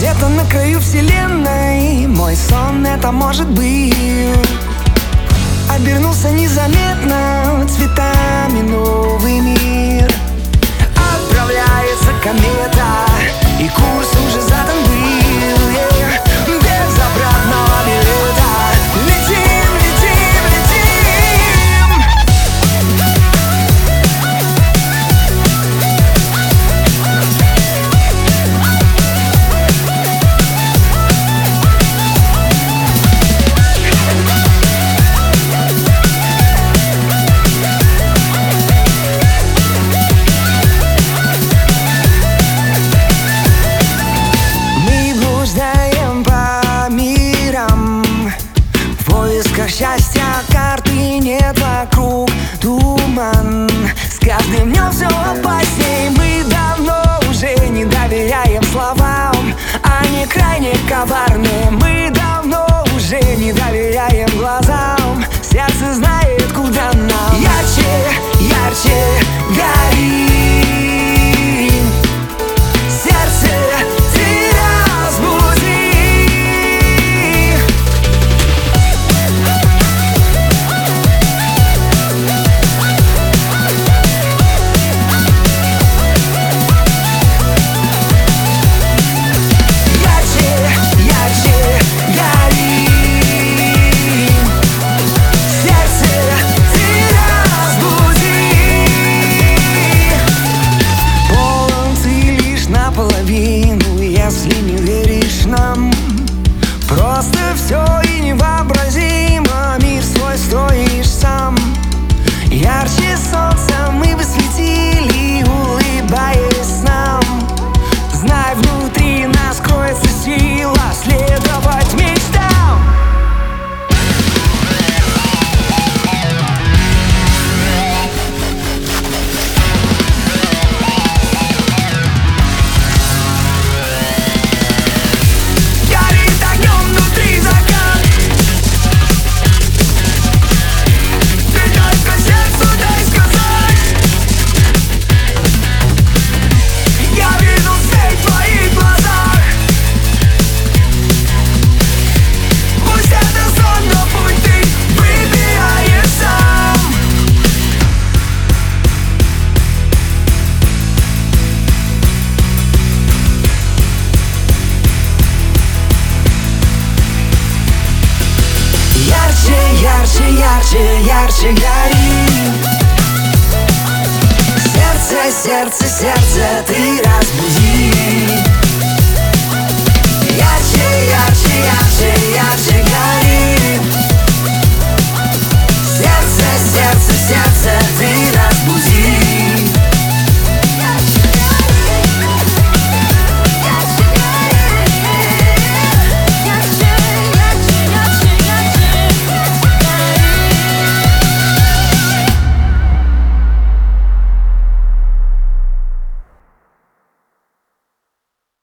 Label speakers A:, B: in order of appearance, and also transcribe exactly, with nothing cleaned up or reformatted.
A: Где-то на краю вселенной мой сон это может быть. Обернулся незаметно цветами новый мир. Отправляется комета, и курс уже задан был, yeah. Без обратного билета летим, летим, летим. Счастья карты нет, вокруг туман. С каждым днем все опасней. Мы давно уже не доверяем словам, они крайне коварны. Мы давно уже не доверяем глазам. Сердце знает, куда нам. Ярче, ярче гори. Сердце, ты разбуди. Если не веришь нам, просто все и невообразимо. Мир свой строишь сам. Ярче солнца мы бы светили, улыбаясь нам. Знай, внутри нас кроется сила следовать мечтам. Ярче, ярче, ярче гори. Сердце, сердце, сердце, ты разбуди.